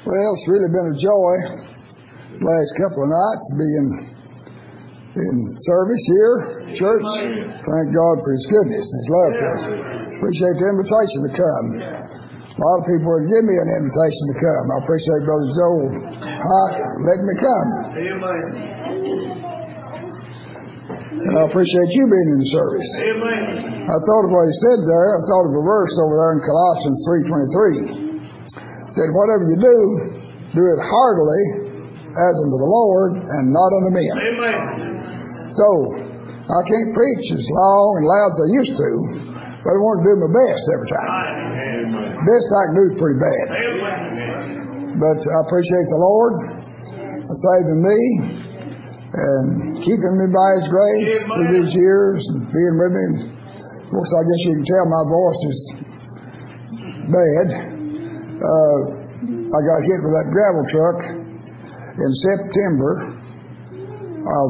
Well, it's really been a joy the last couple of nights being in service here, church. Thank God for His goodness, His love for us. Appreciate the invitation to come. A lot of people would give me an invitation to come. I appreciate Brother Joel letting me come. And I appreciate you being in the service. I thought of what he said there. I thought of a verse over there in Colossians 3:23. Said, whatever you do it heartily as unto the Lord and not unto men. So, I can't preach as long and loud as I used to, but I want to do my best every time. Best I can do is pretty bad. But I appreciate the Lord saving me and keeping me by His grace through these years and being with me. Of course, I guess you can tell my voice is bad. I got hit with that gravel truck in September of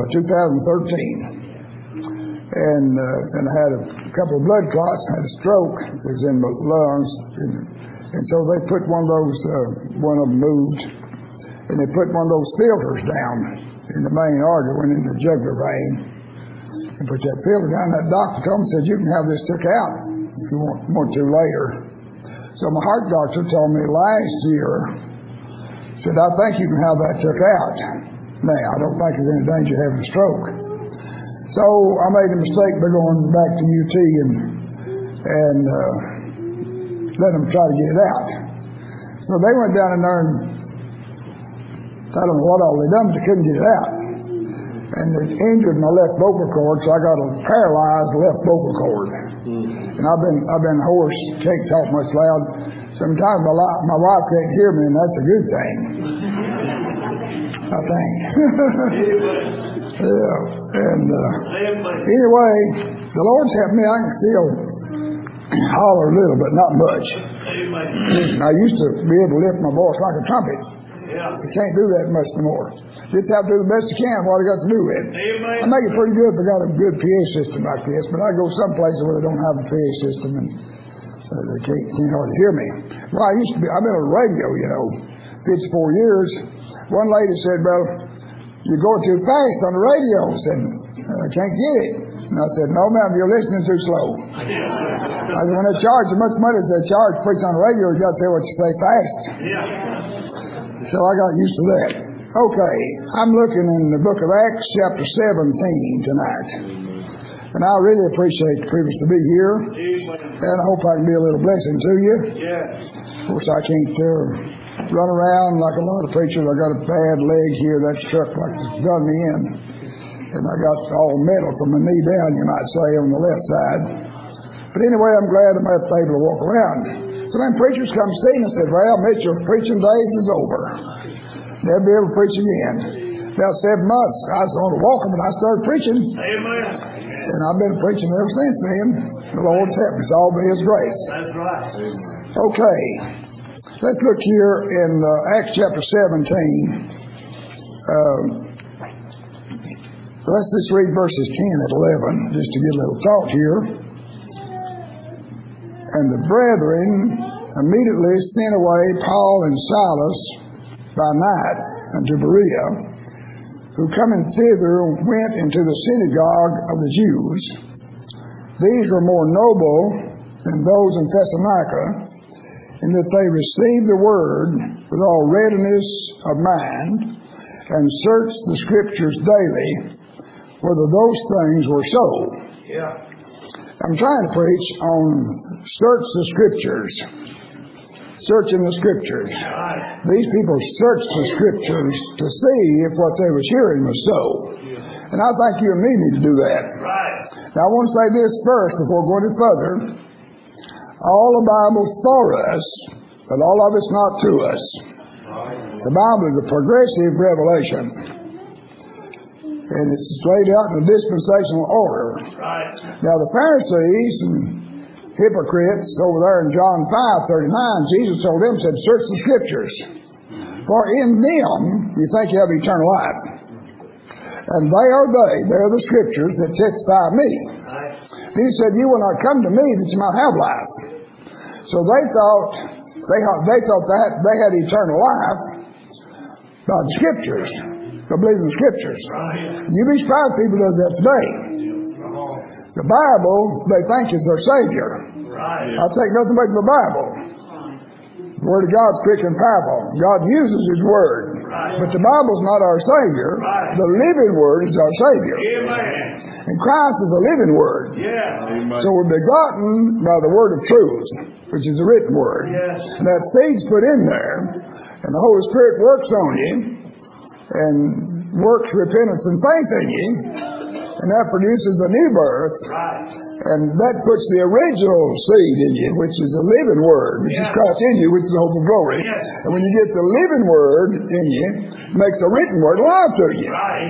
2013. And I had a couple of blood clots, had a stroke. It was in my lungs. And so they put one of them moved, and they put one of those filters down in the main artery, went in the jugular vein, and put that filter down. That doctor told me, said, you can have this took out if you want to later. So my heart doctor told me last year, said, I think you can have that took out. Now, I don't think there's any danger of having a stroke. So I made a mistake by going back to UT and let them try to get it out. So they went down in there and I don't know what all they done, but they couldn't get it out. And it injured my left vocal cord, so I got a paralyzed left vocal cord. And I've been hoarse, can't talk much loud. Sometimes my wife can't hear me, and that's a good thing. I think. Yeah. And anyway, the Lord's helped me. I can still holler a little, but not much. I used to be able to lift my voice like a trumpet. I can't do that much anymore. Just have to do the best I can what I got to do with it. I make it pretty good if I got a good PA system like this, but I go some places where they don't have a PA system and they can't hardly hear me. Well, I've been on the radio, 54 years. One lady said, well, you're going too fast on the radio. I said, I can't get it. And I said, no, ma'am, you're listening too slow. I said, when they charge as much money as they charge preach on the radio, you got to say what you say fast. So I got used to that. Okay, I'm looking in the book of Acts chapter 17 tonight. And I really appreciate the privilege to be here. And I hope I can be a little blessing to you. Of course, I can't run around like a lot of preachers. I got a bad leg here that struck like it's done me in. And I got all metal from my knee down, you might say, on the left side. But anyway, I'm glad I'm able to walk around. So then preachers come see me and say, well, Mitchell's preaching days is over. Never be able to preach again. About 7 months, I was on the walker, but I started preaching. Amen. And I've been preaching ever since then. The Lord's helped me. It's all by His grace. That's right. Okay. Let's look here in Acts chapter 17. Let's just read verses 10 and 11, just to get a little thought here. And the brethren immediately sent away Paul and Silas by night unto Berea, who coming thither went into the synagogue of the Jews. These were more noble than those in Thessalonica, in that they received the word with all readiness of mind, and searched the Scriptures daily, whether those things were so. I'm trying to preach on search the Scriptures. Searching the Scriptures. These people searched the Scriptures to see if what they was hearing was so. And I think you and me need to do that. Now I want to say this first before going any further. All the Bible's for us, but all of it's not to us. The Bible is a progressive revelation. And it's laid out in a dispensational order. Now the Pharisees and hypocrites over there in John 5:39, Jesus told them, said, search the Scriptures, for in them you think you have eternal life. And they are the Scriptures that testify of me. He said, you will not come to me that you might have life. So they thought They thought that they had eternal life by the Scriptures. They believe in the Scriptures. You'd be surprised people does that today. The Bible, they think is their Savior. I take nothing but the Bible. The Word of God's quick and powerful. God uses His Word. But the Bible's not our Savior. The living Word is our Savior. And Christ is the living Word. So we're begotten by the Word of truth, which is the written Word. And that seed's put in there, and the Holy Spirit works on you, and works repentance and faith in you, and that produces a new birth. And that puts the original seed in you, which is the living Word, which is Christ in you, which is the hope of glory. And when you get the living Word in you, it makes the written Word alive to you.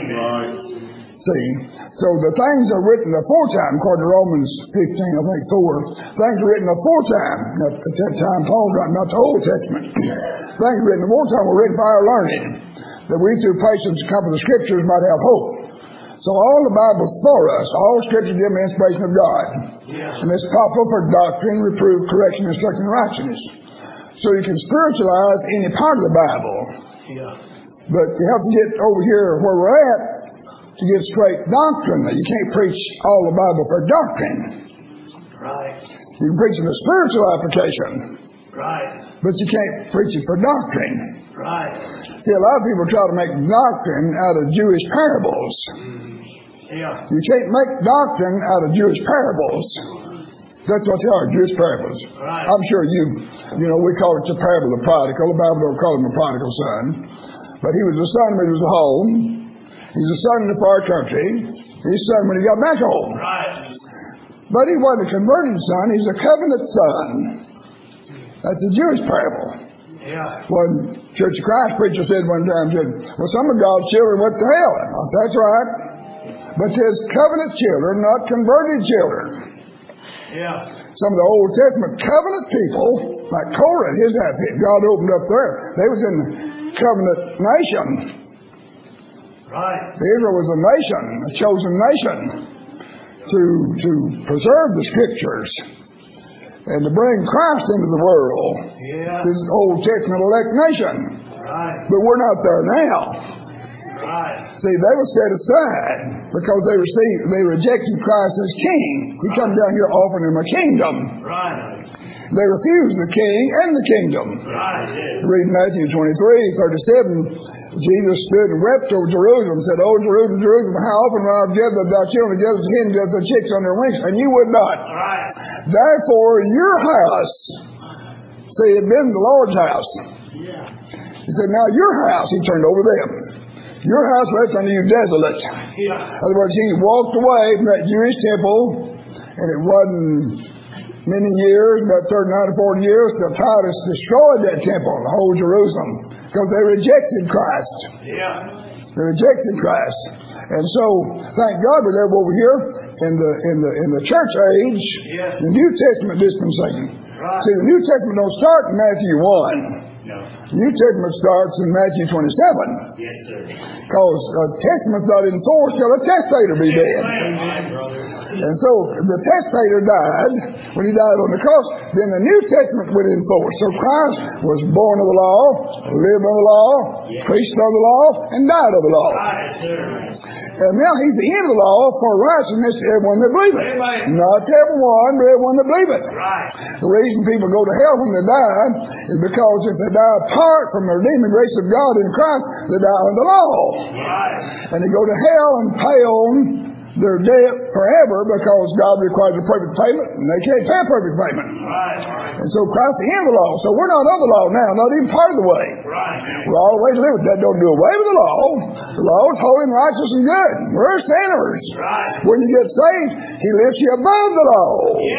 See? So the things are written aforetime, according to Romans 15, I think 4. Things are written aforetime. At that time, Paul wrote not the Old Testament. Things written aforetime were written by our learning, that we through patience come to the Scriptures might have hope. So all the Bible's for us. All Scripture given the inspiration of God. And it's proper for doctrine, reproof, correction, instruction, and righteousness. So you can spiritualize any part of the Bible. But you have to get over here where we're at to get straight doctrine. You can't preach all the Bible for doctrine. You can preach it for spiritual application. But you can't preach it for doctrine. See, a lot of people try to make doctrine out of Jewish parables. You can't make doctrine out of Jewish parables. That's what they are, Jewish parables. I'm sure we call it the parable of the prodigal. The Bible don't call him a prodigal son. But he was a son when he was at home. He's a son in the far country. He's a son when he got back home. But he wasn't a converted son. He's a covenant son. That's a Jewish parable. One Church of Christ preacher said one time, well, some of God's children went to hell. I said, that's right. But there's covenant children, not converted children. Some of the Old Testament covenant people, like Korah, God opened up there. They was in the covenant nation. Israel was a nation, a chosen nation, to preserve the Scriptures and to bring Christ into the world. This is Old Testament elect nation. But we're not there now. See, they were set aside because they rejected Christ as king. He come down here offering them a kingdom. They refused the king and the kingdom. Read Matthew 23:37. Jesus stood and wept over Jerusalem, said, "Oh, Jerusalem, Jerusalem, how often will I have gathered thy children together as hen gathers the chicks on their wings, and you would not. Therefore, your house," see, it had been the Lord's house. He said, "Now your house," he turned over them. "Your house left unto you desolate." In other words, he walked away from that Jewish temple, and it wasn't many years, about 39 or 40 years, till Titus destroyed that temple, the whole Jerusalem, because they rejected Christ. They rejected Christ. And so, thank God we're there over here in the church age, the New Testament dispensation. See, the New Testament don't start in Matthew 1. The New Testament starts in Matthew 27. Because the Testament's not enforced till the testator be dead. And so the testator died when he died on the cross. Then the New Testament went in force. So Christ was born of the law, lived under the law, preached under the law, and died of the law. And now he's the end of the law for righteousness to everyone that believes it. Not to everyone, but everyone that believes it. The reason people go to hell when they die is because if they die apart from the redeeming grace of God in Christ, they die under the law. And they go to hell and pay on their debt forever because God requires a perfect payment, and they can't pay a perfect payment. And so Christ is the end of the law. So we're not under the law now, not even part of the way. We're always living. That don't do away with the law. The law is holy and righteous and good. We're sinners. When you get saved, He lifts you above the law.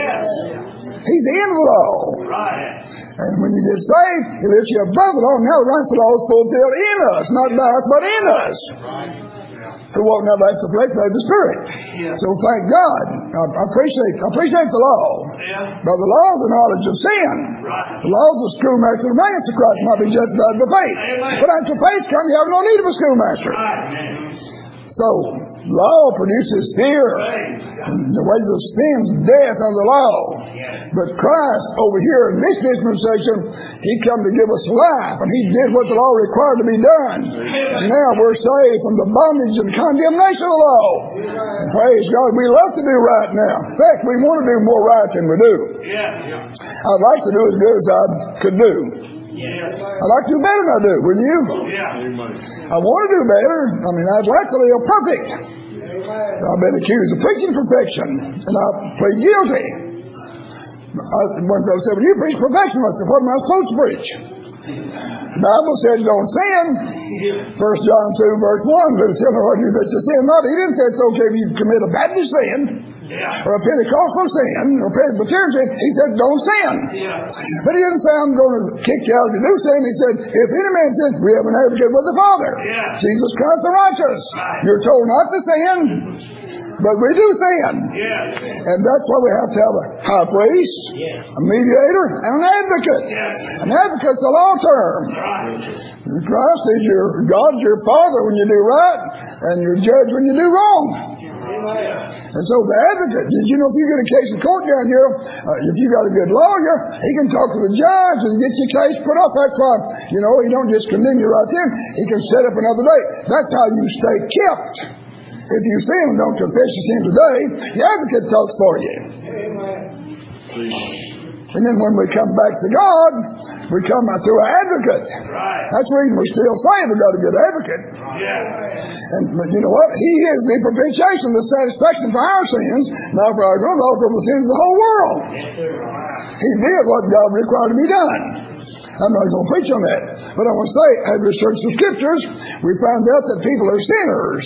He's the end of the law. And when you get saved, He lifts you above the law. Now the rest of the law is fulfilled in us, not by us, but in us. To walk not like the flesh, but the Spirit. So thank God. I appreciate the law. But the law is the knowledge of sin. The law is the schoolmaster that brings to Christ might be justified by faith. But after faith comes, you have no need of a schoolmaster. So Law produces fear. And the wages of sin is death under the law. But Christ over here in this dispensation, He come to give us life. And He did what the law required to be done. And now we're saved from the bondage and condemnation of the law. And praise God, we love to do right now. In fact, we want to do more right than we do. I'd like to do as good as I could do. I'd like to do better than I do, wouldn't you? I want to do better. I mean, I'd like to live perfect. I've been accused of preaching perfection, and I plead guilty. One fellow said, well, you preach perfection. I said, what am I supposed to preach? The Bible said don't sin. 1 John 2 verse 1, but it's hard that you sin not. He didn't say it's okay if you commit a Baptist sin. Or a Pentecostal sin, or Presbyterian sin. He said, don't sin. But He didn't say, I'm going to kick you out if you do sin. He said, if any man sins, we have an advocate with the Father. Jesus Christ the righteous. You're told not to sin, but we do sin. And that's why we have to have a high priest, a mediator, and an advocate. An advocate's a law term. Christ is your God, your Father when you do right, and your judge when you do wrong. And so the advocate, did you know if you get a case in court down here, if you got a good lawyer, he can talk to the judge and get your case put off. That's why, you know, he don't just condemn you right then. He can set up another day. That's how you stay kept. If you sin and don't confess your sin today, the advocate talks for you. And then when we come back to God, we come through an advocate. That's the reason we're still saved. We've got a good advocate. And you know what? He is the propitiation, the satisfaction for our sins, not for our own, also for the sins of the whole world. He did what God required to be done. I'm not going to preach on that. But I want to say, as we search the Scriptures, we find out that people are sinners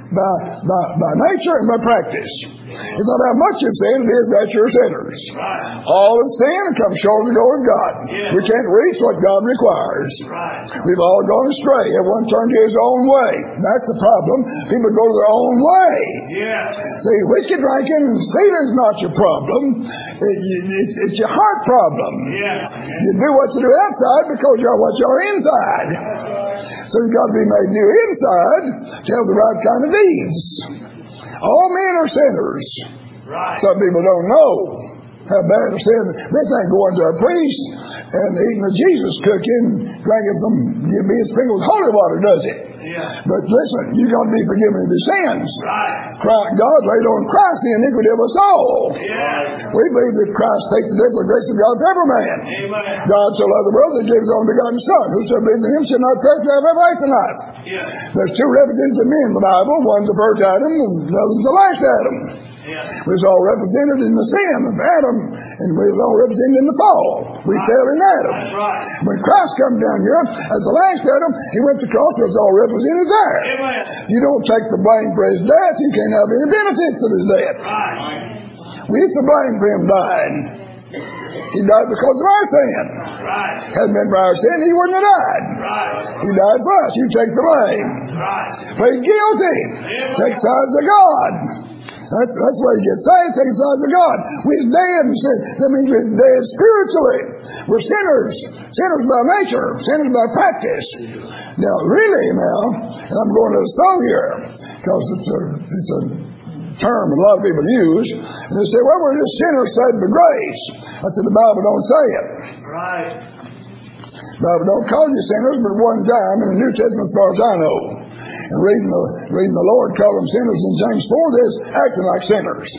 by nature and by practice. It's not how much you've sinned, it is that you're sinners. All have sinned and come short of the glory of God. We can't reach what God requires. We've all gone astray. Everyone turned to his own way. That's the problem. People go their own way. See, whiskey drinking and stealing is not your problem. It's your heart problem. You do what you do outside because you're what you're inside. So you've got to be made new inside to have the right kind of deeds. All men are sinners. Some people don't know how bad a sin. They think going to a priest and eating the Jesus cookie and drinking from being sprinkled with holy water does it. But listen, you've got to be forgiven of your sins. God laid on Christ the iniquity of us all. We believe that Christ takes the death of the grace of God for every man. God so loved the world that he gave his only begotten Son. Whosoever believes in him shall not perish but have everlasting life. There's two representatives of men in the Bible. One's the first Adam and the other's the last Adam. We was all represented in the sin of Adam, and we was all represented in the fall. We fell in Adam. When Christ come down here as the last Adam, he went to the cross, was all represented there. You don't take the blame for his death, you can't have any benefits of his death. We used to blame for him dying. He died because of our sin. Hadn't been for our sin, he wouldn't have died. He died for us. You take the blame. Plead guilty. Take sides of God. That's why you get saved, take sides of God. We're dead in sin. That means we're dead spiritually. We're sinners. Sinners by nature. Sinners by practice. Now, really now, and I'm going to the song here, because it's a term a lot of people use, and they say, well, we're just sinners saved by grace. I said, the Bible don't say it. The Bible don't call you sinners, but one time in the New Testament, as far as I know, and reading the Lord call them sinners in James 4, there's acting like sinners.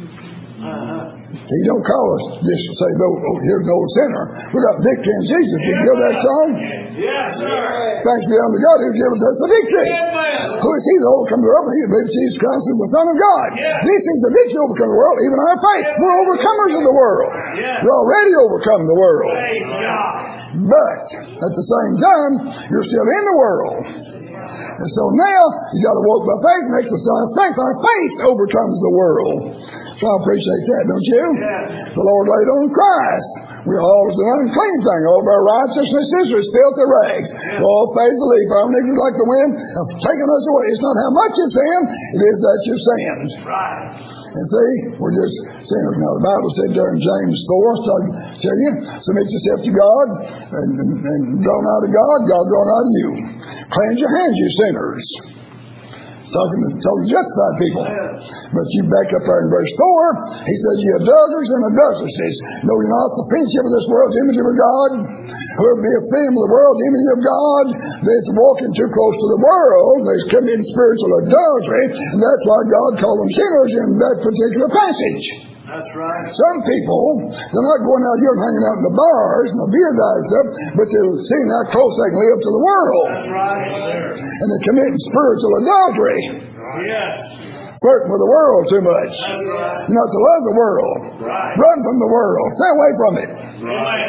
He don't call us just to say, oh, here's an old sinner. We got victory in Jesus. Did you hear that song? Thanks be unto God who gives us the victory. Who is he that overcomes the world? He that believes Jesus Christ is the Son of God. This is the victory to overcome the world, even our faith. We're overcomers of the world. We're already overcome the world. But at the same time, you're still in the world. And so now, you got to walk by faith and exercise faith. Our faith overcomes the world. So I appreciate that, don't you? The Lord laid on Christ. We all is an unclean thing. All of our righteousnesses are filthy rags. We all fade the leaf. Our iniquities like the wind have taken us away. It's not how much you've sinned, it is that you've sinned. And see, we're just sinners. Now, the Bible said there in James 4, started to tell you, submit yourself to God and draw nigh to God, God draw nigh to you. Cleanse your hands, you sinners. Talking to justified people. But you back up there in verse 4, he says, "You adulterers and adulteresses, know you not the friendship of this world, the image of God? Whoever be a friend of the world, the image of God, they's walking too close to the world, they's committing spiritual adultery, and that's why God called them sinners in that particular passage." That's right. Some people, they're not going out here and hanging out in the bars and the beer guys stuff, but they're seeing how close they can live to the world. That's right. And they're committing spiritual adultery. Yes. Flirting with the world too much. That's right. Not to love the world. Right. Run from the world. Stay away from it. Right.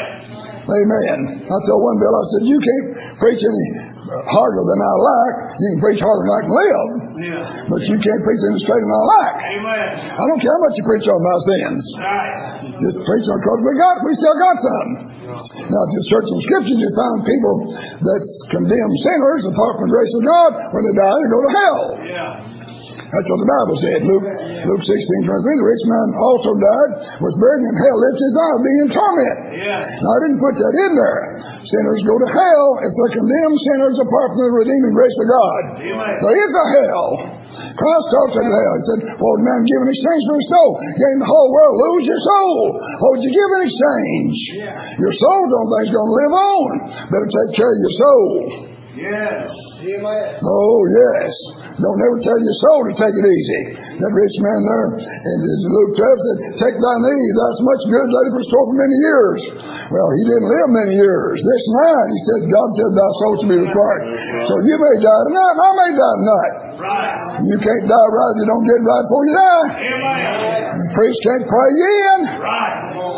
Amen. I told one bill, I said, "You can't preach any harder than I like. You can preach harder than I can live. Yeah. But you can't preach any straighter than I like. Amen. I don't care how much you preach on my sins. Right. Just preach on because we still got some." Now, if you search in Scripture, you find people that condemn sinners apart from the grace of God. When they die, they go to hell. Yeah. That's what the Bible said. Luke 16:23. The rich man also died, was buried in hell, lifted his eye, being in torment. Yeah. Now, I didn't put that in there. Sinners go to hell if they condemn sinners apart from the redeeming grace of God. Amen. There is a hell. Christ talked about hell. He said, "What would man give in exchange for his soul? Gain the whole world, lose your soul. What would you give in exchange? Yeah. Your soul don't think it's going to live on. Better take care of your soul." Yes. Amen. Oh, yes. Don't ever tell your soul to take it easy. That rich man there in Luke 12 said, "Take thine ease, that's much good, let it restore for many years." Well, he didn't live many years. This night, he said, God said, "Thy soul shall be required." So you may die tonight, and I may die tonight. Right. You can't die right if you don't get right before you die. Amen. The priest can't pray you in. Right.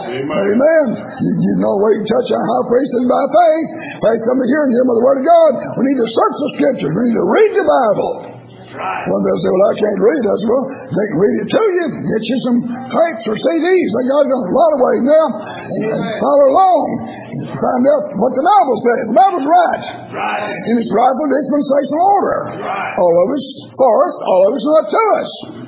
Amen. You know where you touch our high priest is by faith. Faith comes to hearing him of the word of God. We need to search the Scriptures. We need to read the Bible. Right. One will say, "Well, I can't read it." I said, "Well, they can read it to you. Get you some tapes or CDs. They got it in a lot of ways now. And follow along. Find out what the Bible says. The Bible's right. Right. In its rightful dispensational order. Right. All of us for us, all of us not to us.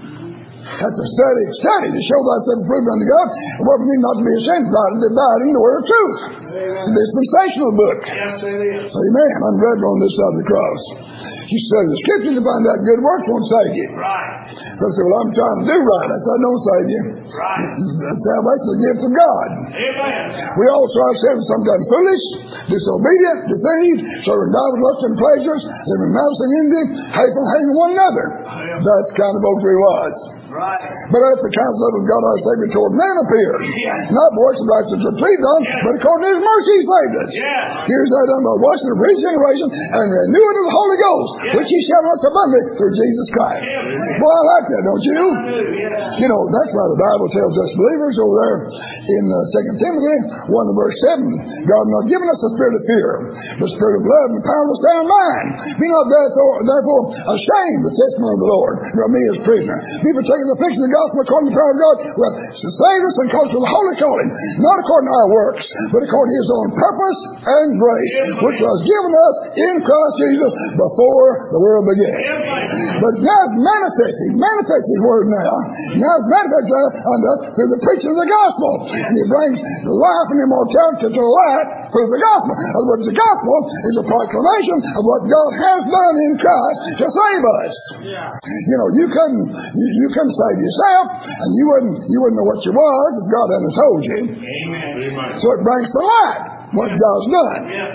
Have to study to show thyself approved unto God. And what we need not to be ashamed of, dividing the word of truth. The dispensational book. Yes, it is. Amen. I'm glad we're on this side of the cross. You study the Scriptures to find out good works won't save you. Right. People say, "Well, I'm trying to do right." I said, "Don't save you." Right. Salvation is the gift of God. Amen. We also ourselves sometimes foolish, disobedient, deceived, serving God with lust and pleasures, living malice and envy, hating one another. That's the kind of folks we was. Right. But at the counsel of God our Savior toward man appeared. Yes. Not by works of righteousness which we've done, but according to his mercy he saved us. Yes. Here's that done by washing of regeneration and renewing of the Holy Ghost, Yes. which he shall us abundantly through Jesus Christ. Yes. Boy, I like that, don't you? Yes. You know, that's why the Bible tells us believers over there in 2 Timothy 1 verse 7, God has not given us a spirit of fear, but a spirit of love and power of a sound mind. Be not therefore ashamed of the testimony of the Lord, nor me as prisoner. Be partaking of the affliction of the gospel according to the power of God, who hath saved us and called us to the holy calling, not according to our works, but according to his own purpose and grace, which was given us in Christ Jesus before the world began. But now it's manifested. He manifests his word now. Now it's manifested unto us through the preaching of the gospel. And he brings life and immortality to light through the gospel. In other words, the gospel is a proclamation of what God has done in Christ to save us. Yeah. You know, you couldn't save yourself, and you wouldn't know what you was if God hadn't told you. Amen. So it brings to light what God's done. Yes.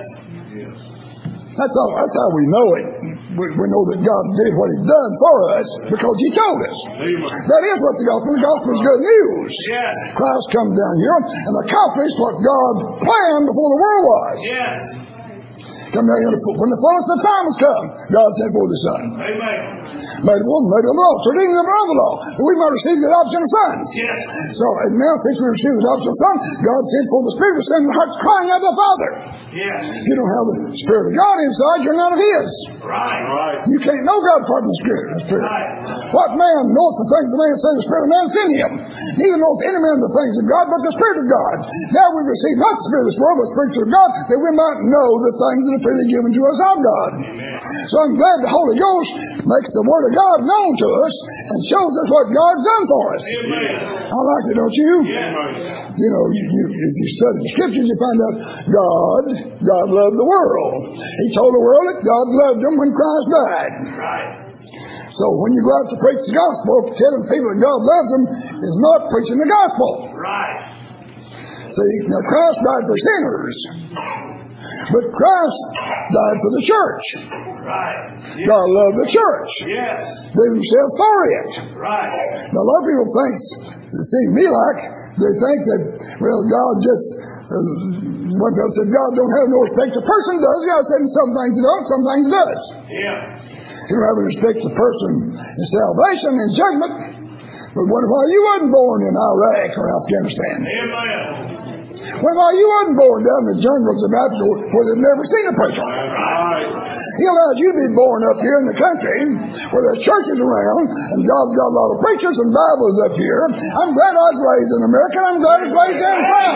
That's how we know it. We know that God did what he's done for us because he told us. That is what the gospel is. The gospel is good news. Yes. Christ come down here and accomplished what God planned before the world was. Yes. Come down here, when the fullness of time has come, God sent forth the Son. Amen. Made a woman, made a law, redeemed them from the law, that we might receive the adoption of sons. Yes. So, and now since we receive the adoption of sons, God sent forth the Spirit to send the hearts crying out, "The Father." Yes. If you don't have the Spirit of God inside, you're not of his. Right. You can't know God apart from the Spirit. Right. What man knoweth the things of man, save the Spirit of man is in him? Neither knoweth any man the things of God, but the Spirit of God. Now we receive not the Spirit of this world, but the Spirit of God, that we might know the things that are freely given to us of God. Amen. So I'm glad the Holy Ghost makes the Word of God known to us and shows us what God's done for us. Amen. I like it, don't you? Yes. You know, if you study the Scriptures, you find out God loved the world. He told the world that God loved them when Christ died. Right. So when you go out to preach the gospel, telling people that God loves them is not preaching the gospel. Right. See, now Christ died for sinners, but Christ died for the church. Right. Yes. God loved the church. Yes. Gave himself for it. Right. Now a lot of people think, it seems to me like, they think that, well, God just, one fellow said, God don't have no respect to person, does. God said some things he don't, some things he does. Yeah. He don't have respect to person in salvation and judgment. But what if you wasn't born in Iraq or Afghanistan? Amen. What if you wasn't born down in the jungles of Africa where they've never seen a preacher? Right. He allowed you to be born up here in the country where there's churches around and God's got a lot of preachers and Bibles up here. I'm glad I was raised in America. I'm glad I was raised down south.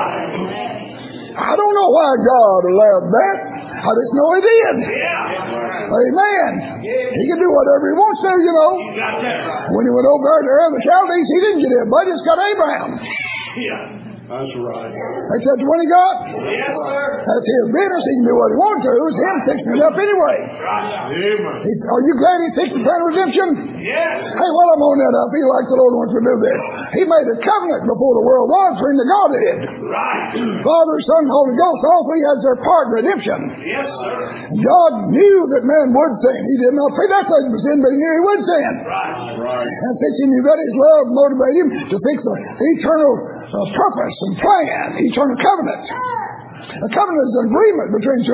I don't know why God allowed that. I just know He did. Yeah. Amen. He can do whatever He wants to, you know. You got that right. When He went over there to the Chaldees, He didn't get everybody, He just got Abraham. Yeah. That's right. That's the one He got. Yes, sir. That's His business. He can do what He wants to. It's Him fixing it up anyway. Right. Amen. Are you glad He fixed the plan of redemption? Yes. Hey, while I'm on that, I feel like the Lord wants to do this. He made a covenant before the world was between the Godhead. Right. Father, Son, Holy Ghost, all three has their part in redemption. Yes, sir. God knew that man would sin. He did not predestinate him to sin, but He knew he would sin. Right. Right. And since He knew that, His love motivated Him to fix an eternal purpose and plan, eternal covenant. A covenant is an agreement between two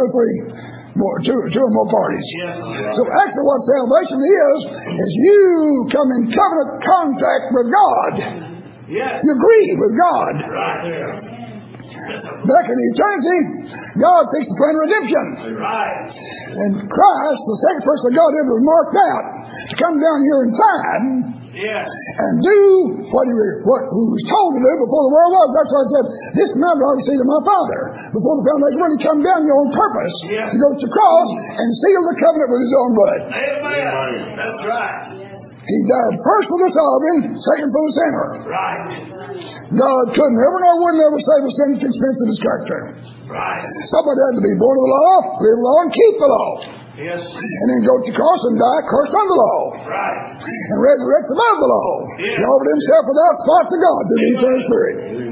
or more parties. Yes. So actually what salvation is you come in covenant contact with God. Yes. You agree with God. Right there. Back in eternity, God fixed the plan of redemption. Right. And Christ, the second person of God ever was marked out to come down here in time Yes. and do what he was told to do before the world was. That's why I said, this commandment I received of my Father. Before the foundation when He come down here on purpose. Yes. He goes to the cross and seal the covenant with His own blood. Amen. That's right. He died first for the sovereign, second for the sinner. Right. God couldn't ever, nor would never save a sinner at the expense of His character. Right. Somebody had to be born of the law, live the law, and keep the law. Yes. And then go to the cross and die cursed under the law. Right. And resurrect above the law. Yeah. He offered Himself without spot to God through the eternal Spirit.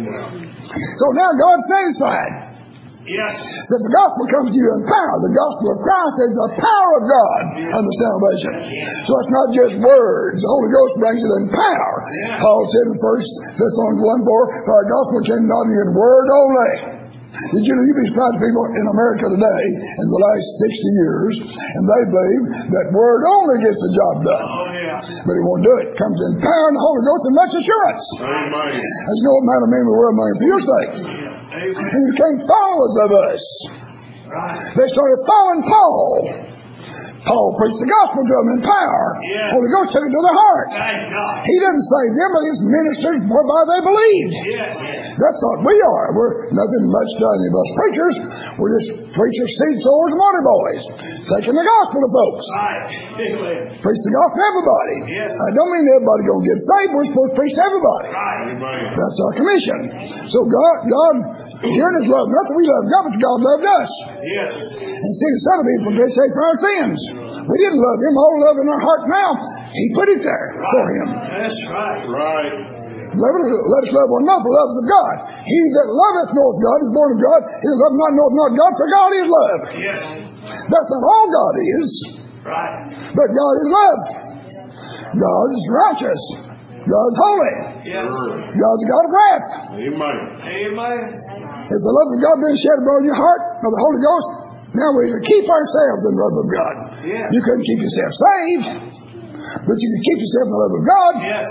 So now God's satisfied Yes. that the gospel comes to you in power. The gospel of Christ is the power of God unto salvation. So it's not just words. The Holy Ghost brings it in power. Yeah. Paul said in 1 Thessalonians 1:4, for our gospel came not in word only. Did you know you'd be surprised people in America today in the last 60 years, and they believe that word only gets the job done. Oh, yeah. But He won't do it. It comes in power and the Holy Ghost and much assurance. Amen. As no man of men the world among for your sakes. Amen. And you became followers of us. Right. They started following Paul. Paul preached the gospel to them in power. Yeah. Holy Ghost took it to their heart. Thank God. He didn't save them, but His ministers whereby they believed. Yes. That's what we are. We're nothing much to any of us preachers. We're just preachers, seed sowers, and water boys. Taking the gospel to folks. Right. Amen. Preach the gospel to everybody. Yes. I don't mean everybody going to get saved. We're supposed to preach to everybody. Right. Amen. That's our commission. So God, here in His love, not that we love God, but God loved us. Yes. And sent His Son to be for great sake for our sins. We didn't love Him. All love in our heart now. He put it there for Him. That's right. Right. Let us love one another, for love is of God. He that loveth knoweth God is born of God. He that loveth not knoweth not God, for God is love. Yes. That's not all God is, Right. but God is love. God is righteous. God is holy. Yes. God's a God of wrath. Amen. Amen. If the love of God been shed abroad in your heart by the Holy Ghost, now we can keep ourselves in the love of God. Yes. You couldn't keep yourself saved, but you can keep yourself in the love of God. Yes.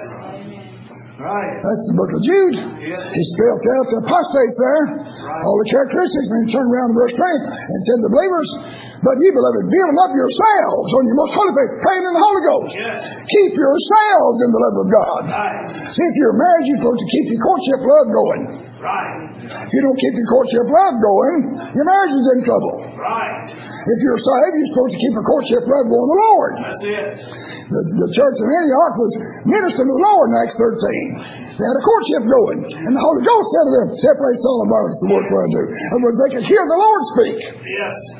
Right. That's the book of Jude. Yes. He spelled out the apostates there, all the characteristics, and he turned around to verse 20 and said to the believers, but ye, beloved, build up yourselves on your most holy faith, praying in the Holy Ghost. Yes. Keep yourselves in the love of God. Right. See, if you're married, you're supposed to keep your courtship love going. Right. If you don't keep your courtship love going, your marriage is in trouble. Right. If you're saved, you're supposed to keep your courtship love going to the Lord. That's it. The church in Antioch was ministering to the Lord in Acts 13. They had a courtship going. And the Holy Ghost said to them, separate Saul and Barnabas from the work where I do. In other words, they could hear the Lord speak. Yes.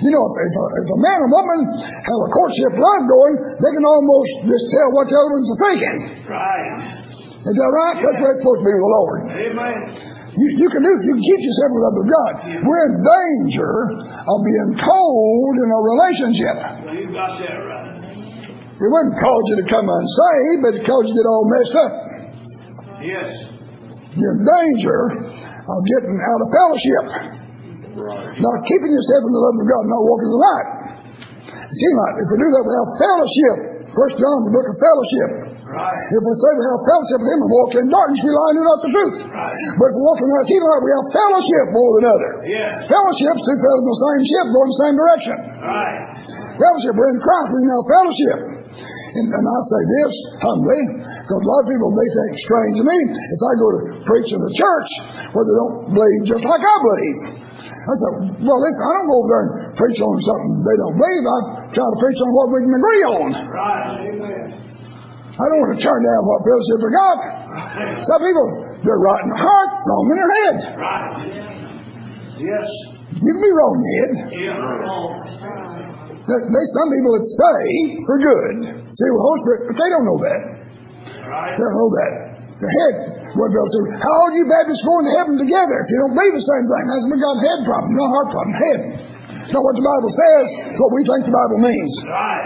You know, if a man and woman have a courtship love going, they can almost just tell what the other ones are thinking. Right. Is that right? That's the way it's supposed to be with the Lord. Amen. You can keep yourself in love with God. We're in danger of being cold in a relationship. Well, you got that right. It wouldn't cause you to come unsaved, but it caused you to get all messed up. Yes. You're in danger of getting out of fellowship. Right. Not keeping yourself in the love of God, not walking the light. It seems like if we do that, we have fellowship. 1 John, the book of fellowship. Right. If we say we have fellowship with Him and walk in darkness, we lie and do not the truth. Right. But if we walk in the light, we have fellowship more than other. Yes. Fellowship, two fellows in the same ship, going in the same direction. Right. Fellowship, we're in Christ, we now fellowship. And I say this humbly, because a lot of people may think strange to me if I go to preach in the church where they don't believe just like I believe. I said, well, listen, I don't go over there and preach on something they don't believe. I try to preach on what we can agree on. Right. Amen. I don't want to turn down what fellowship we got. Right. Some people, they're right in their heart, wrong in their head. Right. Yes. You can be wrong in your head. Yeah. Some people that say we're good, say with the Holy Spirit, but they don't know that. Right. They don't know that. Their head, what they'll say, how all you Baptists going to heaven together if you don't believe the same thing? That's we got a head problem, not a heart problem. Head. It's not what the Bible says, it's what we think the Bible means. Right.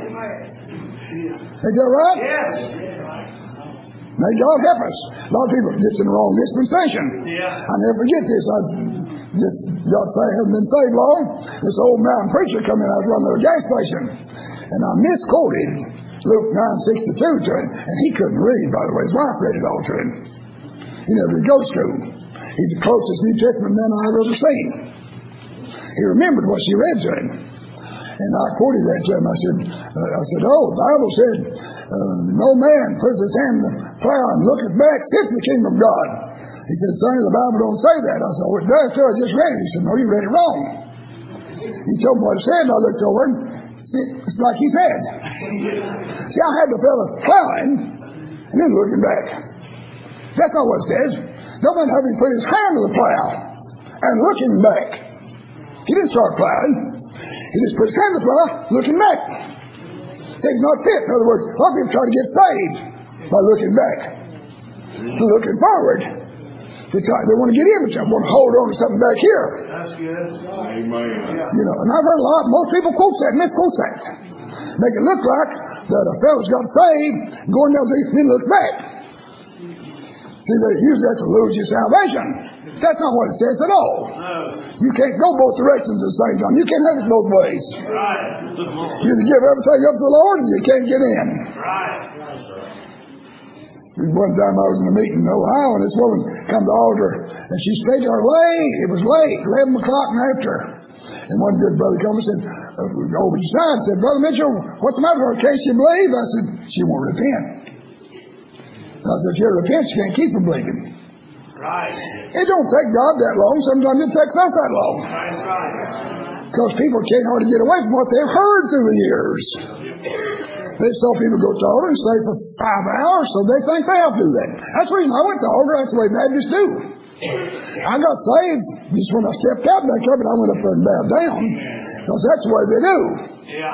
Is that right? Yes. May God help us. A lot of people get in the wrong dispensation. Yeah. I never forget this. I just got to say, hasn't been saved long. This old mountain preacher come in. I was running to a gas station, and I misquoted Luke 9:62 to him, and he couldn't read. By the way, his wife read it all to him. He never did go to school. He's the closest New Testament man I've ever seen. He remembered what she read to him. And I quoted that to him. I said, oh, the Bible said, no man puts his hand in the plow and looketh back, skip the kingdom of God. He said, son, the Bible don't say that. I said, oh, it does, too. I just read it. He said, no, you read it wrong. He told me what it said, and I looked over him. It's like he said. See, I had the fellow plowing and then looking back. That's not what it says. No man having put his hand to the plow and looking back. He didn't start plowing. He just put his hand to the plow, looking back. It's not fit. In other words, a lot of people try to get saved by looking back. Looking forward. They want to get in, but they want to hold on to something back here. That's good. Amen. You know, and I've heard a lot. Most people quote that, misquote that. Make it look like that a fellow's got saved, going down the street, and then look back. See, they use that to lose your salvation. That's not what it says at all. No. You can't go both directions at the same time. You can't have it both ways. Right. You either give everything up to the Lord, or you can't get in. Right. One time I was in a meeting in Ohio, and this woman come to the altar, and she stayed there late. It was late, 11 o'clock and after. And one good brother come and said, over the side, said, Brother Mitchell, what's the matter with her? Can't she believe? I said, she won't repent. I said, if you repent, you can't keep from believing. Right. It don't take God that long. Sometimes it takes us that long. That's right. Because people can't hardly get away from what they've heard through the years. They saw people go to the altar and stay for 5 hours, so they think they'll do that. That's the reason I went to the altar. That's the way Baptists do. I got saved just when I stepped out back there, but I went up there and bowed down. Because that's the way they do. Yeah.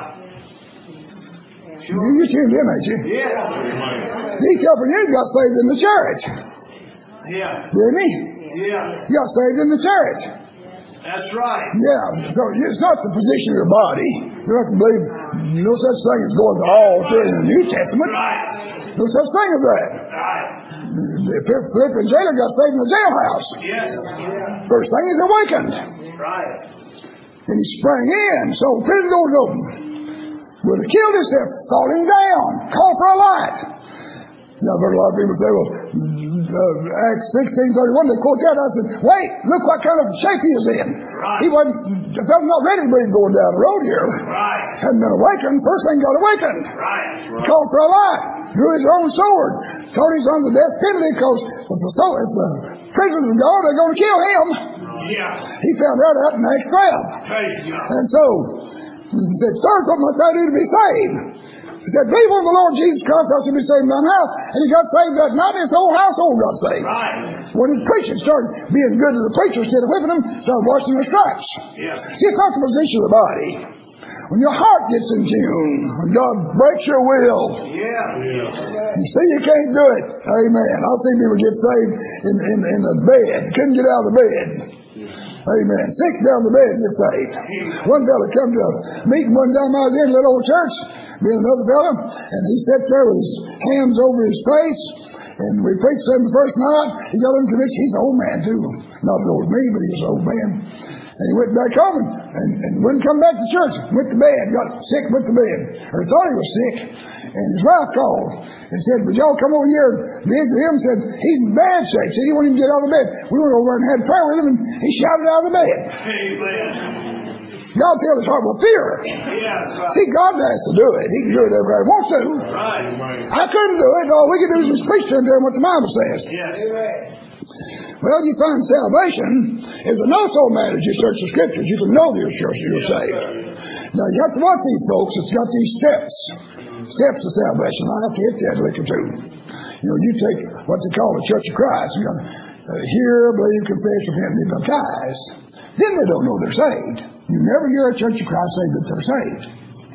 Sure. You tuned in, ain't you? Yeah. He helping you got saved in the church. Yeah. Didn't he? Yeah. You got saved in the church. That's right. Yeah. So it's not the position of your body. You don't have to believe no such thing as going to the altar in the New Testament. Right. No such thing as that. Right. The Philippian jailer got saved in the jailhouse. Yes. First thing is awakened. Right. And he sprang in. So prison doors open. Would have killed himself. Called him down. Called for a light. Now, I've heard a lot of people say, well, Acts 16:31, they quote that. I said, wait, look what kind of shape he is in. Right. He wasn't, the fellow's not ready to believe going down the road here. Right. Hadn't been awakened. First thing got awakened. Right. Called for a light. Drew his own sword. Told he's on the death penalty because if the prisoners go, they're going to kill him. Yeah. He found that out in Acts 12. Praise God. And so, he said, sir, something like that need to be saved. He said, believe on the Lord Jesus Christ, thou shalt be saved in thine house. And he got saved that night, and his whole household got saved. Right. When the preacher started being good to the preacher instead of whipping him, started washing their stripes. Yeah. See, it's not the position of the body. When your heart gets in tune, when God breaks your will, Yeah. you see you can't do it. Amen. I've seen people get saved in the bed. Couldn't get out of the bed. Amen. Sick down the bed, get saved. One fella come to a meeting one time I was in a little old church, me and another fella, and he sat there with his hands over his face, and we preached to him the first night. He got him convinced. He's an old man too. Not as old as me, but he's an old man. And he went back home and wouldn't come back to church. Went to bed. Got sick, went to bed. Or thought he was sick. And his wife called and said, would y'all come over here and visit him? Said, he's in bad shape. Said, he wouldn't even get out of bed. We went over and had prayer with him, and he shouted out of the bed. Amen. God filled his heart with fear. Yeah. Right. See, God has to do it. He can do it every day he wants to. Right. I couldn't do it. All we can do is just preach to him, tell him what the Bible says. Yes. Well, you find salvation is a no-so matter. As you search the scriptures, you can know that you're saved. Now, you have to watch these folks. It's got these steps to salvation. I have to hit that lick or two. You know, you take what they call the Church of Christ. You got to hear, believe, confess, repent, and be baptized. Then they don't know they're saved. You never hear a Church of Christ say that they're saved.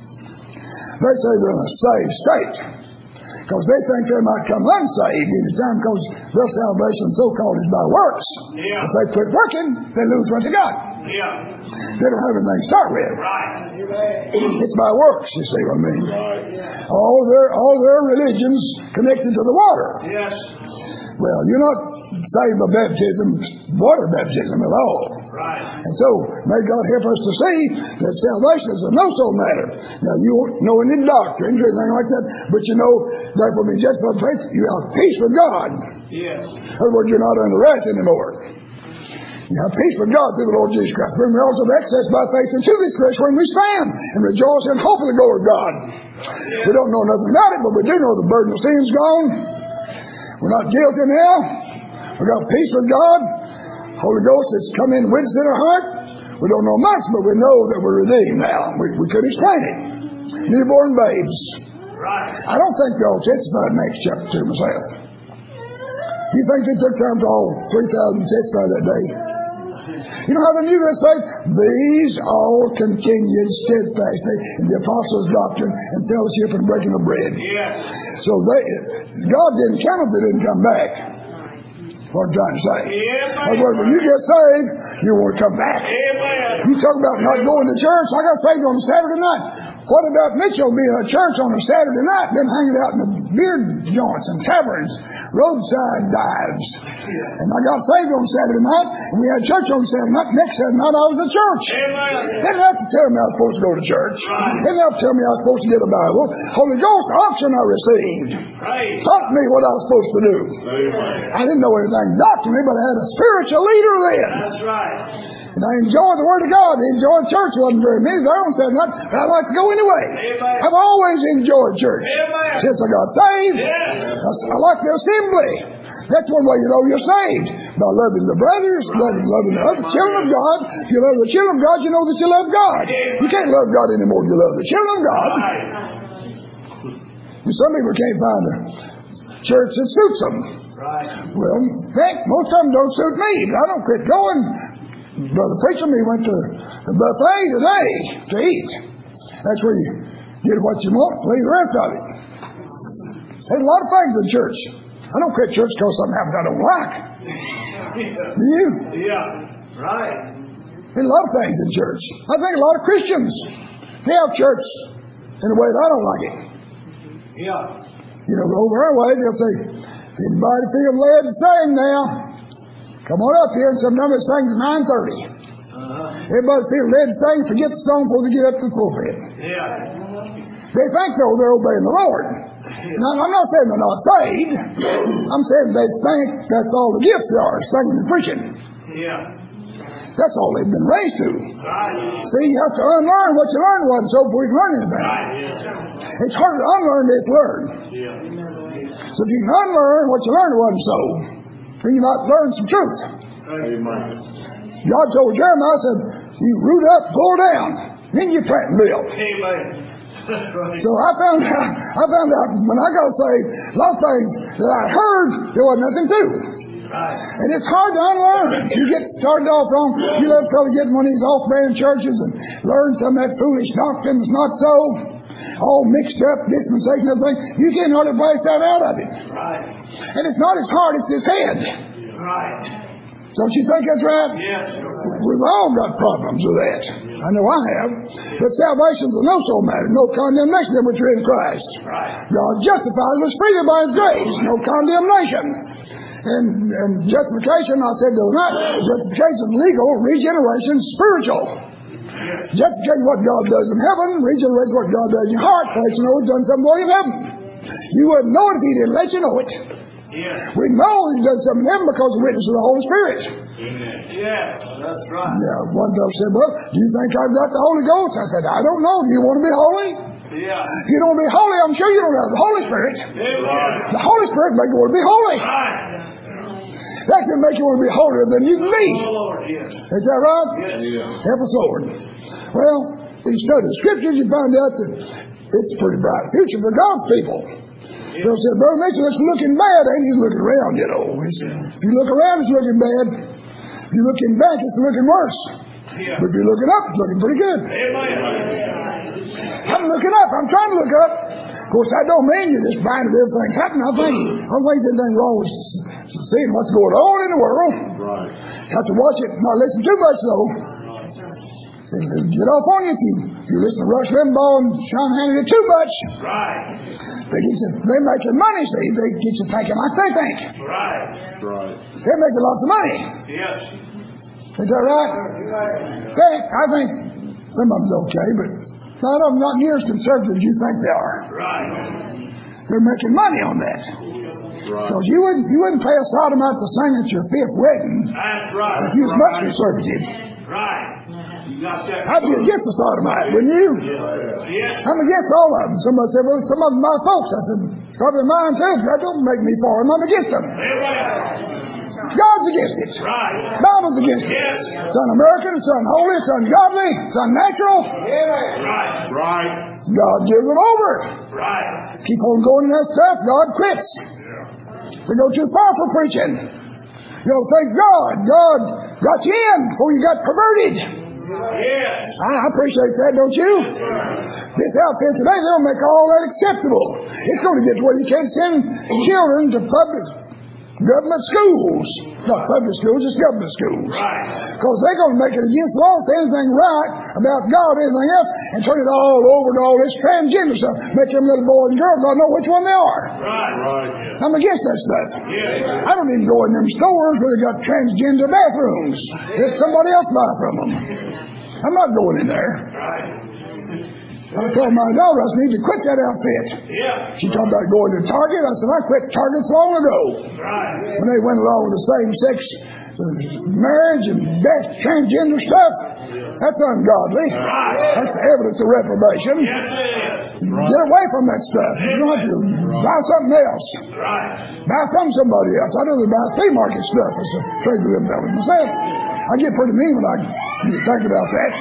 They say they're in a saved state, because they think they might come unsaved anytime, because their salvation so-called is by works. Yeah. If they quit working, they lose what they got. Yeah. They don't have anything to start with. Right. It's by works, you see what I mean? Right. All their religions connected to the water. Yes. Well, you're not saved by baptism, water baptism at all. Right. And so, may God help us to see that salvation is a no-so matter. Now, you won't know any doctrines or anything like that, but you know, therefore, being justified by faith, you have peace with God. Yes. In other words, you're not under wrath anymore. You have peace with God through the Lord Jesus Christ. When we also have access by faith into this grace when we stand and rejoice in hope of the glory of God. We don't know nothing about it, but we do know the burden of sin is gone. We're not guilty now. We got peace with God. Holy Ghost has come in and witnessed in our heart. We don't know much, but we know that we're redeemed now. We could explain it. Newborn babes. Right. I don't think they all testified in Acts chapter 2 myself. You think they took time to all 3,000 testify that day? You know how they knew this faith? These all continued steadfastly in the apostles' doctrine and fellowship and breaking of bread. Yes. So God didn't count if they didn't come back. What I'm trying to say. Yes. In other words, when you get saved, you won't come back. Amen. You talk about not going to church. I got saved on Saturday night. What about Mitchell being at church on a Saturday night, then hanging out in the beer joints and taverns, roadside dives? And I got saved on Saturday night, and we had church on Saturday night. Next Saturday night, I was at church. Amen. They didn't have to tell me I was supposed to go to church. They didn't have to tell me I was supposed to get a Bible. Holy Ghost unction I received Right. taught me what I was supposed to do. Amen. I didn't know anything doctrinally, but I had a spiritual leader then. That's right. And I enjoyed the Word of God. I enjoyed church. Wasn't very many there on Saturday night, but I'd like to go anyway. Amen. I've always enjoyed church. Amen. Since I got saved. Yes. I like the assembly. That's one way you know you're saved. By loving the brothers, loving the other children of God. If you love the children of God, you know that you love God. You can't love God anymore if you love the children of God. Right. And some people can't find a church that suits them. Right. Well, in fact, most of them don't suit me. But I don't quit going. Brother Preacher and me went to the buffet today to eat. That's where you get what you want, leave the rest of it. There's a lot of things in church. I don't quit church because something happens I don't like. Do you? Yeah. Right. There's a lot of things in church. I think a lot of Christians, they have church in a way that I don't like it. Yeah. You know, over our way, they'll say, anybody feel led to sing now? Come on up here, and sometimes it sings at 9:30. Everybody feel led to sing, forget the song before they get up to the pulpit. Yeah. They think, though, they're obeying the Lord. Now, I'm not saying they're not saved. I'm saying they think that's all the gifts they are, singing and preaching. Yeah. That's all they've been raised to. Right. See, you have to unlearn what you learned wasn't so before you can learn anything. Right. Yes. It's harder to unlearn than to learn. Yeah. So if you can unlearn what you learned wasn't so, then you might learn some truth. Amen. God told Jeremiah, said, you root up, pull down, then you plant and build. Amen. So I found out when I got saved, a lot of things that I heard, there wasn't nothing to. Right. And it's hard to unlearn. You get started off wrong. You let probably get in one of these off-brand churches and learn some of that foolish doctrine that's not so. All mixed up, dispensation, everything. You can't hardly place that out of it. Right. And it's not his heart, it's his head. Right. Don't you think that's right? Yes. We've all got problems with that. I know I have. But salvation's a no-so matter. No condemnation them which are in Christ. Right. God justifies us freely by His grace. No condemnation. And justification, I said the other night, justification is legal, regeneration is spiritual. Justification what God does in heaven, regeneration what God does in your heart, place you know He's done something for you in heaven. You wouldn't know it if He didn't let you know it. Yes. We know He's done something in heaven because of the witness of the Holy Spirit. Amen. Yes, that's right. Yeah, one fellow said, well, do you think I've got the Holy Ghost? I said, I don't know. Do you want to be holy? Yeah. If you don't want to be holy, I'm sure you don't have the Holy Spirit. Amen. The Holy Spirit makes you want to be holy. Right. That can make you want to be holier than you can be. Oh, Lord, yes. Is that right? Yes. Help us, Lord. Well, if you study the Scriptures, you find out that it's a pretty bright future for God's people. They'll say, Brother Mitchell, it's looking bad. Ain't he looking around, you know. If you look around, it's looking bad. If you're looking back, it's looking worse. Yeah. But if you're looking up, it's looking pretty good. Amen. I'm looking up. I'm trying to look up. Of course, that don't mean you just find that everything's happening. I think anything wrong with seeing what's going on in the world. Right. Have to watch it. Not listen too much, though. Get off on you if you listen to Rush Limbaugh and Sean Hannity too much. Right. They make your money, see. They get you thinking like they think. Right. Right. They're making lots of money. Yes. Is that right? I think some of them's okay, but a lot of them not near as conservative as you think they are. Right. They're making money on that. Right. Because you wouldn't pay a sodomite to sing at your fifth wedding. That's right. If you was much conservative. Right. You got that. I'd be against the sodomite, wouldn't you? Yes. I'm against all of them. Somebody said, well, some of them my folks. I said, probably mine too. That don't make me for them. I'm against them. Amen. God's against it. Right. Bible's against it. Yes. It's un-American, it's unholy, it's ungodly, it's unnatural. Right. Right. God gives them over. Right. Keep on going in that stuff, God quits. They go too far for preaching. You know, thank God. God got you in before you got perverted. Yes. I appreciate that, don't you? This outfit today, they'll make all that acceptable. It's going to get to where you can't send children to government schools. Not public schools, just government schools. Right. Because they're going to make it against the law if anything right about God or anything else and turn it all over to all this transgender stuff. Make them little boys and girls not know which one they are. Right. Right. I'm against that stuff. Yes. I don't even go in them stores where they got transgender bathrooms. Let somebody else buy from them. I'm not going in there. Right. I told my daughter, I said, need to quit that outfit. Yeah. She talked about going to Target. I said, I quit Target long ago. Right. When they went along with the same-sex marriage and that transgender stuff, that's ungodly. That's the evidence of reprobation. Yes, it is. Get away from that stuff. You don't have to buy something else. Right. Buy from somebody else. I'd rather buy flea market stuff as a trade with them fellas myself. I get pretty mean when I think about that.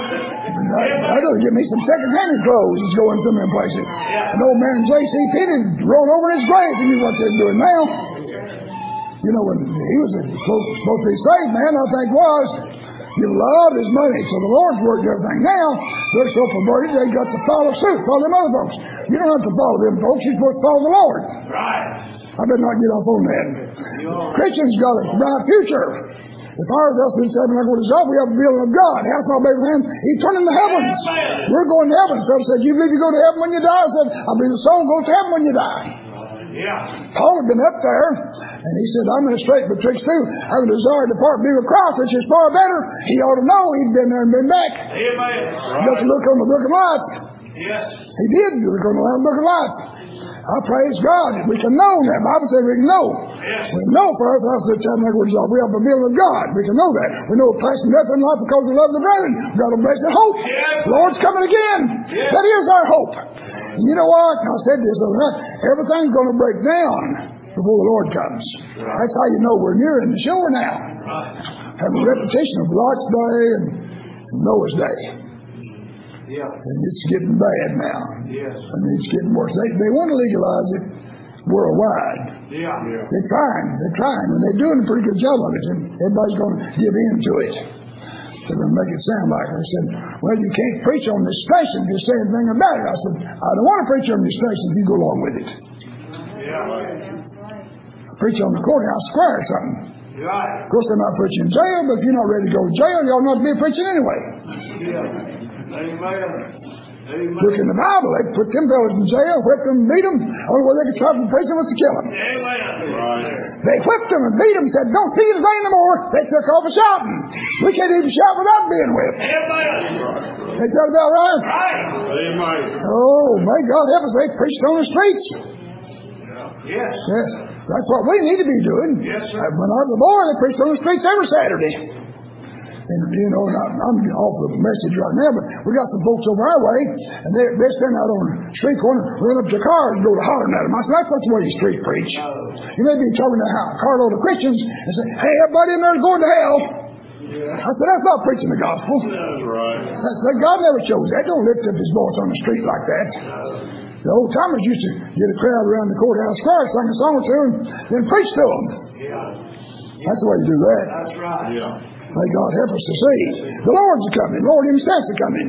I'd rather get me some second-hand clothes and go in some of them places. An old man J.C. Penney rolled over in his grave and knew what they're doing now. You know, when he was supposed to be saved, man, I think was, he loved his money. So the Lord's worked everything. Now, they're so perverted, they got to follow suit. Follow them other folks. You don't have to follow them folks. You're supposed to follow the Lord. Right. I better not get off on that. Christians got a bright future. If ours has been 7 like what is up, we have the building of God. House not made with hands. He's turning the heavens. We're going to heaven. People said, you believe you go to heaven when you die? I said, I believe the soul goes to heaven when you die. Yeah. Paul had been up there, and he said, I'm in a strait betwixt two. I have a desire to depart and be with Christ, which is far better. He ought to know he'd been there and been back. Amen. He got to look on the book of life. Yes. He did look on the book of life. I praise God. We can know that. The Bible says we can know. Yes. We know for us the tabernacle is off. We have the building of God. We can know that. We know place and death in life because we love the brethren. We've got a blessed hope. Yes. The Lord's coming again. Yes. That is our hope. And you know what? I said this other night. Everything's going to break down before the Lord comes. That's how you know we're nearing the shore now. Right. Have a repetition of Lot's day and Noah's day. Yeah. And it's getting bad now. Yes. And it's getting worse. They want to legalize it worldwide. Yeah. They're trying, and they're doing a pretty good job of it. And everybody's going to give in to it. They're going to make it sound like it. I said, well, you can't preach on this station if you say anything about it. I said, I don't want to preach on this station if you go along with it. Yeah. I preach on the courthouse square or something. Right. Of course, they're not preaching in jail, but if you're not ready to go to jail, you ought not to be preaching anyway. Yeah. Amen. Look in the Bible, they put them fellas in jail, whipped them, beat them. Only way they could stop them preaching was to kill them. Amen. They whipped them and beat them, said, don't speak his name no more. They took off and shouting. We can't even shout without being whipped. Amen. Ain't that about right? Right. Amen. Oh, may God help us. They preached on the streets. Yes. Yes, that's what we need to be doing. Yes, sir. When I was a boy, they preached on the streets every Saturday. And, you know, I'm off the message right now, but we got some folks over our way, and they're standing out on the street corner, run up to cars and go to hollering at them. I said, that's not the way you street preach. You may be talking to a carload of Christians and say, hey, everybody in there is going to hell. I said, that's not preaching the gospel. That's right. God never chose that. Don't lift up his voice on the street like that. The old timers used to get a crowd around the courthouse square, sing a song or two, and then preach to them. That's the way you do that. That's right. Yeah. May God help us to see. The Lord's coming. The Lord himself is coming.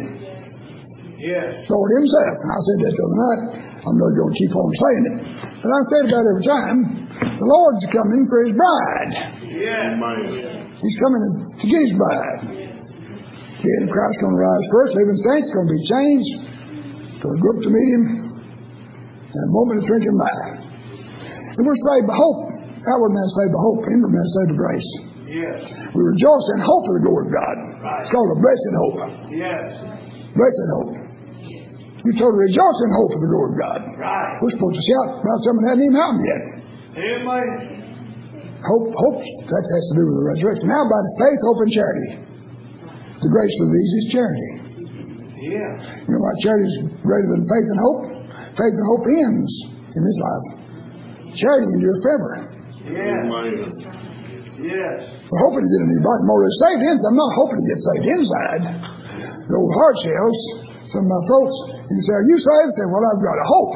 Yes. Lord himself. And I said that the other night. I'm not going to keep on saying it. But I say it about every time. The Lord's coming for his bride. Yes. Amen. He's coming to get his bride. The Christ's going to rise first. Living saints going to be changed. For a group to meet him. And a moment to drink him by. And we're saved by hope. Outward man saved by hope. Inward man saved by grace. Yes. We rejoice in hope of the glory of God. Right. It's called a blessed hope. Yes. Blessed hope. We told to rejoice in hope of the glory of God. Right. We're supposed to shout about something that hadn't even happened yet. Amen. Hope, that has to do with the resurrection. Now about faith, hope, and charity. The greatest of these is charity. Yes. You know why charity is greater than faith and hope? Faith and hope ends in this life. Charity endures forever. Yes. Amen. Yes. We're hoping to get a new body more saved inside. I'm not hoping to get saved inside. The old hard shells, some of my folks, you say, are you saved? I say, well, I've got a hope.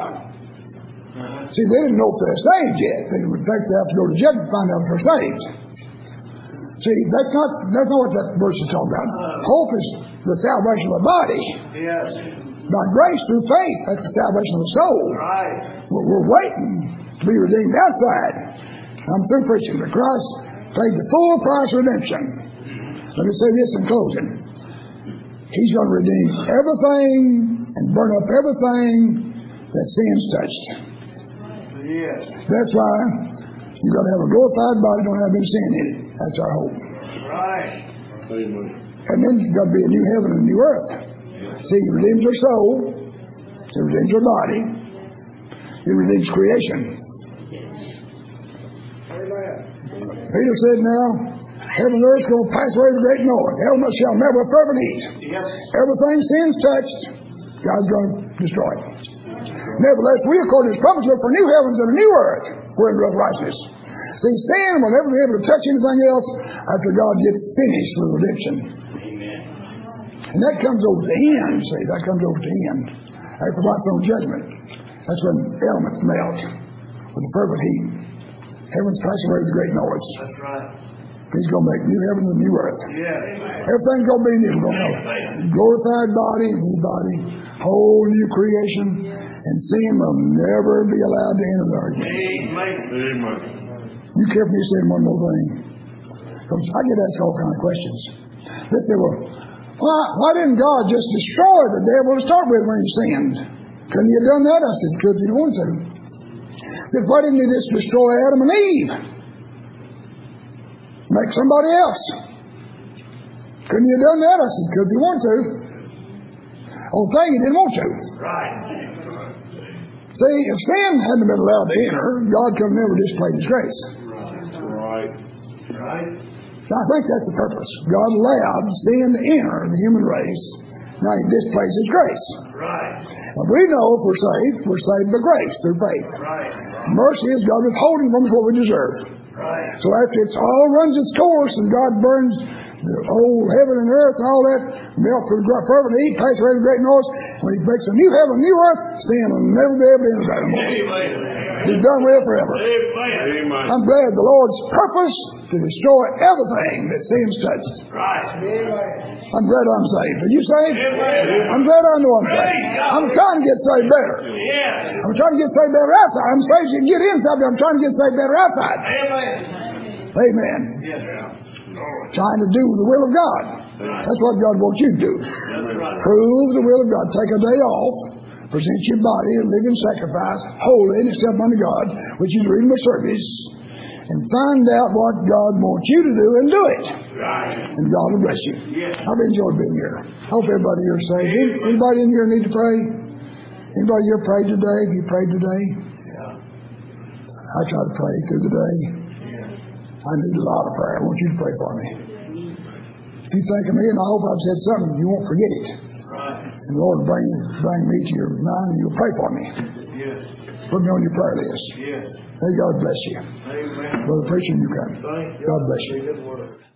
See, they didn't know if they're saved yet. They would think they have to go to jail to find out if they're saved. See, that's not what that verse is talking about. Hope is the salvation of the body. Yes. By grace through faith, that's the salvation of the soul. Right. We're waiting to be redeemed outside. I'm through preaching, but Christ paid the full price of redemption. Let me say this in closing. He's going to redeem everything and burn up everything that sin's touched. Yes. That's why you've got to have a glorified body, don't have any sin in it. That's our hope. Right. Amen. And then you've got to be a new heaven and a new earth. See, he redeems your soul. He redeems your body. He redeems creation. Peter said now, heaven and earth going to pass away with great noise. Hell shall never perfect heat. Yes. Everything sin's touched, God's going to destroy it. Nevertheless, we, according to his promise, look for new heavens and a new earth wherein dwelleth righteousness. See, sin will never be able to touch anything else after God gets finished with redemption. Amen. And that comes over the end, see, that comes over the end. After the white throne judgment. That's when elements melt with the perfect heat. Heaven's passing away with a great noise. That's right. He's going to make new heaven and new earth. Yes. Everything's going to be new. We're going to have a glorified body, new body, whole new creation, and sin will never be allowed to enter there again. Amen. Amen. You care for me saying one more thing? Because I get asked all kind of questions. They say, well, why didn't God just destroy the devil to start with when he sinned? Couldn't he have done that? I said, could if he wanted to. I said, why didn't he just destroy Adam and Eve? Make somebody else. Couldn't he have done that? I said, could if he wanted to. Only thing, he didn't want to. Right. See, if sin hadn't been allowed to enter, God could have never displayed his grace. Right. Right. So I think that's the purpose. God allowed sin to enter the human race. Now he displays his grace. Right. Now we know if we're saved by grace through faith. Right. Mercy is God withholding from us what we deserve. Right. So after it's all runs its course and God burns the whole heaven and earth and all that, melt for the fervent heat, pass away the great noise, when he makes a new heaven, new earth, sin will never be able to enter that anymore. Amen. He's done with it forever. Amen. I'm glad the Lord's purpose to destroy everything that sin's touched. Right. I'm glad I'm saved. Are you saved? Amen. I'm glad I know I'm saved. I'm trying to get saved better. Yes. I'm trying to get saved better outside. I'm saved you can get inside, but I'm trying to get saved better outside. Amen. Amen. Yes. Trying to do the will of God. That's what God wants you to do. That's right. Prove the will of God. Take a day off. Present your body a living sacrifice, holy and acceptable unto God, which is reasonable service. And find out what God wants you to do and do it. Right. And God will bless you. Yes. I've enjoyed being here. Hope everybody here is saved. Anybody in here need to pray? Anybody here prayed today? Have you prayed today? Yeah. I try to pray through the day. Yeah. I need a lot of prayer. I want you to pray for me. If you think of me, and I hope I've said something, you won't forget it. Right. And the Lord bring me to your mind, and you'll pray for me. Yes. Put me on your prayer list. Yes. May God bless you. Amen. Brother Preacher, you come. Thank you. God bless you. Good word.